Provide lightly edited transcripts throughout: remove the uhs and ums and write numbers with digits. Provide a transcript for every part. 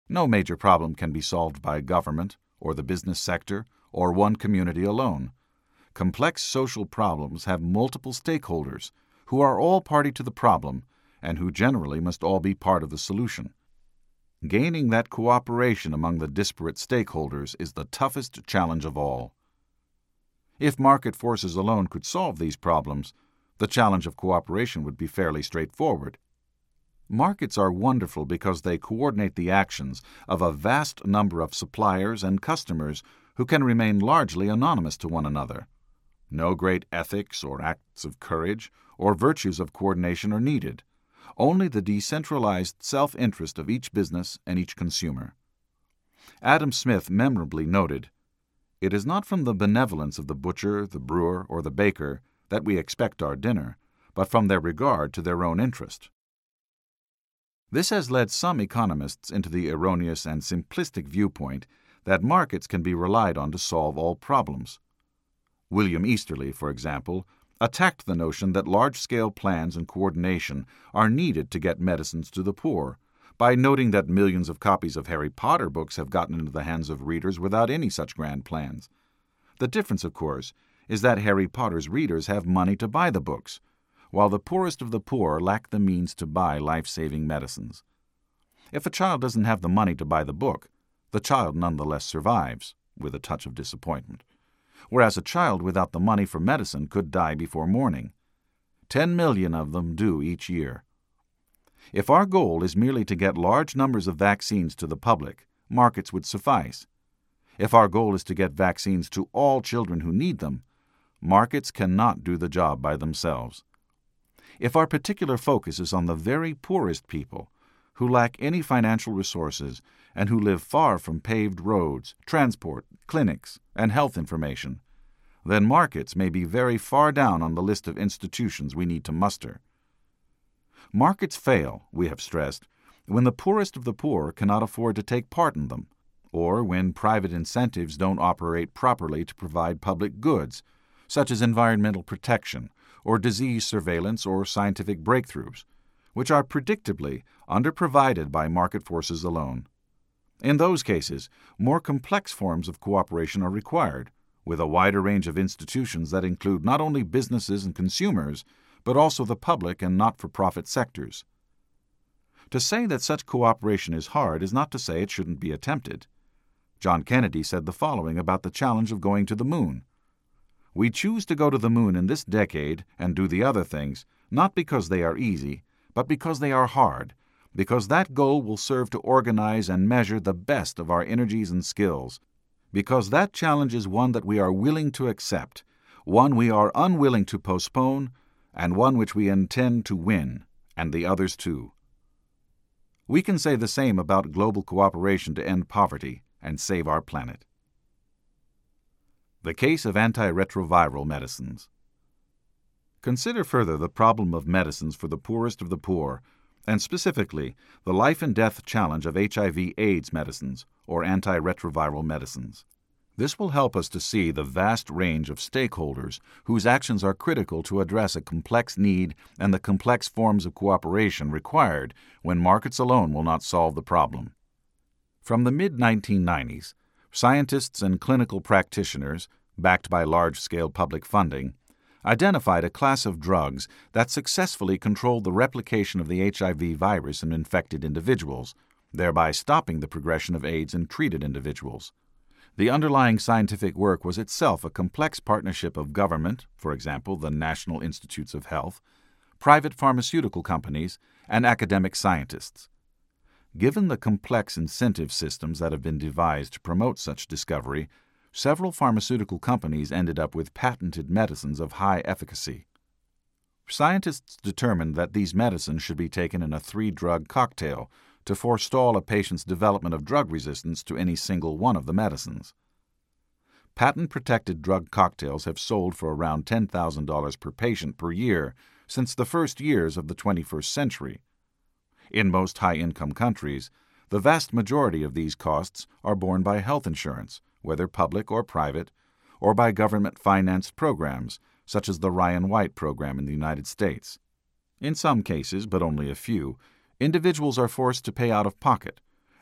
No major problem can be solved by government, or the business sector, or one community alone. Complex social problems have multiple stakeholders who are all party to the problem and who generally must all be part of the solution. Gaining that cooperation among the disparate stakeholders is the toughest challenge of all. If market forces alone could solve these problems, the challenge of cooperation would be fairly straightforward. Markets are wonderful because they coordinate the actions of a vast number of suppliers and customers who can remain largely anonymous to one another. No great ethics or acts of courage or virtues of coordination are needed. Only the decentralized self-interest of each business and each consumer. Adam Smith memorably noted, "It is not from the benevolence of the butcher, the brewer, or the baker that we expect our dinner, but from their regard to their own interest." This has led some economists into the erroneous and simplistic viewpoint that markets can be relied on to solve all problems. William Easterly, for example, attacked the notion that large-scale plans and coordination are needed to get medicines to the poor, by noting that millions of copies of Harry Potter books have gotten into the hands of readers without any such grand plans. The difference, of course, is that Harry Potter's readers have money to buy the books, while the poorest of the poor lack the means to buy life-saving medicines. If a child doesn't have the money to buy the book, the child nonetheless survives, with a touch of disappointment, whereas a child without the money for medicine could die before morning. 10 million of them do each year. If our goal is merely to get large numbers of vaccines to the public, markets would suffice. If our goal is to get vaccines to all children who need them, markets cannot do the job by themselves. If our particular focus is on the very poorest people, who lack any financial resources and who live far from paved roads, transport, clinics, and health information, then markets may be very far down on the list of institutions we need to muster. Markets fail, we have stressed, when the poorest of the poor cannot afford to take part in them, or when private incentives don't operate properly to provide public goods, such as environmental protection, or disease surveillance or scientific breakthroughs, which are predictably underprovided by market forces alone. In those cases, more complex forms of cooperation are required, with a wider range of institutions that include not only businesses and consumers, but also the public and not-for-profit sectors. To say that such cooperation is hard is not to say it shouldn't be attempted. John Kennedy said the following about the challenge of going to the moon. "We choose to go to the moon in this decade and do the other things, not because they are easy, but because they are hard, because that goal will serve to organize and measure the best of our energies and skills, because that challenge is one that we are willing to accept, one we are unwilling to postpone, and one which we intend to win, and the others too." We can say the same about global cooperation to end poverty and save our planet. The case of antiretroviral medicines. Consider further the problem of medicines for the poorest of the poor, and specifically the life and death challenge of HIV/AIDS medicines, or antiretroviral medicines. This will help us to see the vast range of stakeholders whose actions are critical to address a complex need and the complex forms of cooperation required when markets alone will not solve the problem. From the mid-1990s, scientists and clinical practitioners, backed by large-scale public funding, identified a class of drugs that successfully controlled the replication of the HIV virus in infected individuals, thereby stopping the progression of AIDS in treated individuals. The underlying scientific work was itself a complex partnership of government, for example, the National Institutes of Health, private pharmaceutical companies, and academic scientists. Given the complex incentive systems that have been devised to promote such discovery, several pharmaceutical companies ended up with patented medicines of high efficacy. Scientists determined that these medicines should be taken in a 3-drug cocktail to forestall a patient's development of drug resistance to any single one of the medicines. Patent-protected drug cocktails have sold for around $10,000 per patient per year since the first years of the 21st century. In most high-income countries, the vast majority of these costs are borne by health insurance, whether public or private, or by government-financed programs, such as the Ryan White program in the United States. In some cases, but only a few, individuals are forced to pay out of pocket,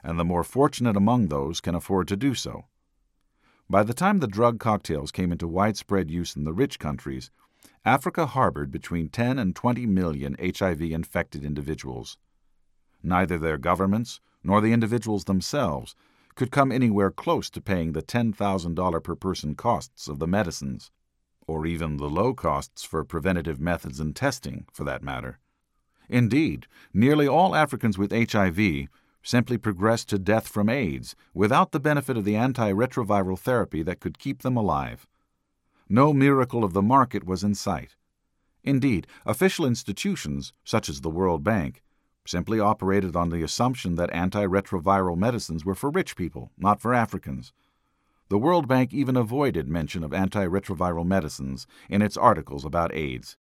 and the more fortunate among those can afford to do so. By the time the drug cocktails came into widespread use in the rich countries, Africa harbored between 10 and 20 million HIV-infected individuals. Neither their governments nor the individuals themselves could come anywhere close to paying the $10,000 per person costs of the medicines, or even the low costs for preventative methods and testing, for that matter. Indeed, nearly all Africans with HIV simply progressed to death from AIDS without the benefit of the antiretroviral therapy that could keep them alive. No miracle of the market was in sight. Indeed, official institutions, such as the World Bank, simply operated on the assumption that antiretroviral medicines were for rich people, not for Africans. The World Bank even avoided mention of antiretroviral medicines in its articles about AIDS.